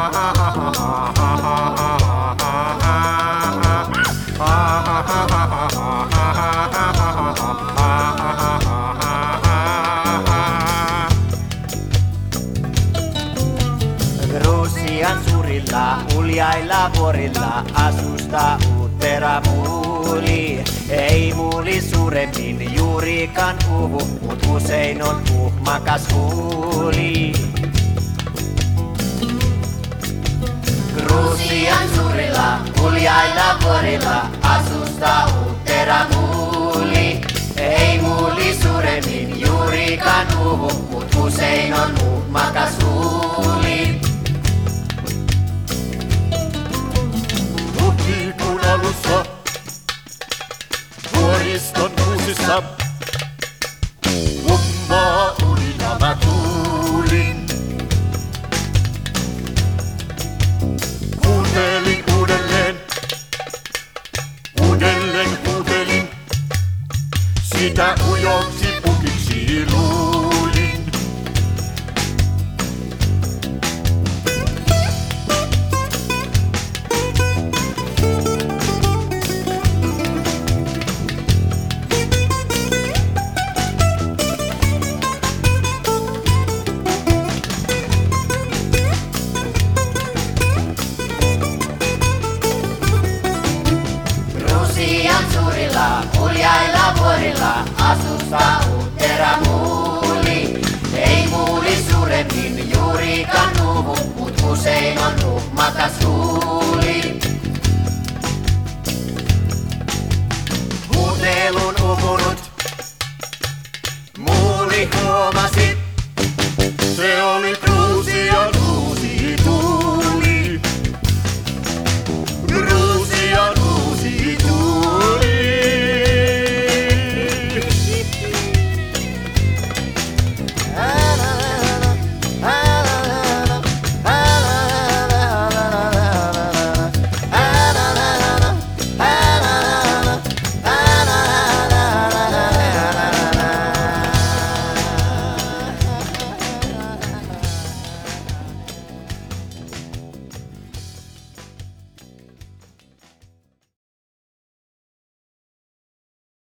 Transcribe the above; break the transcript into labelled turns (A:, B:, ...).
A: Grusian surilla, uljailla vuorilla, asusta uuttera muuli. Ei muuli suuremmin juurikaan uhu, mut usein on uhmakas huuli. Grusian surilla, uljailla vuorilla, asusta uuttera muuli. Ei muuli suuremmin juurikaan uhu, mut usein on uhmakas huuli.
B: Huhtikuun alussa vuoriston kuusissa kummaa unina mä kuulin. Kuuntelin uudelleen huutelin, sitä ujoksi pukiksi luulin.
A: Grusian surilla, uljailla vuorilla, asusta uuttera muuli. Ei muuli suuremmin juurikaan uhu, mut usein on uhmakas huuli. Huutelun upunut muuli huomasi